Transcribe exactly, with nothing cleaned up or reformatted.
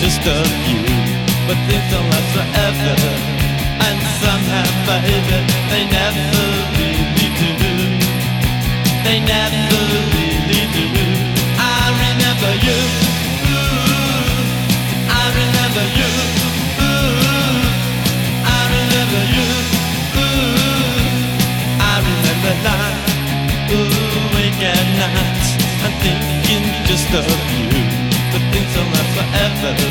just a few, but things don't last forever, and somehow, baby, they never really do. They never really do. I remember you, ooh, I remember you, ooh, I remember you, ooh, I remember night, ooh, wake at night, I'm thinking just of you, but things don't last forever.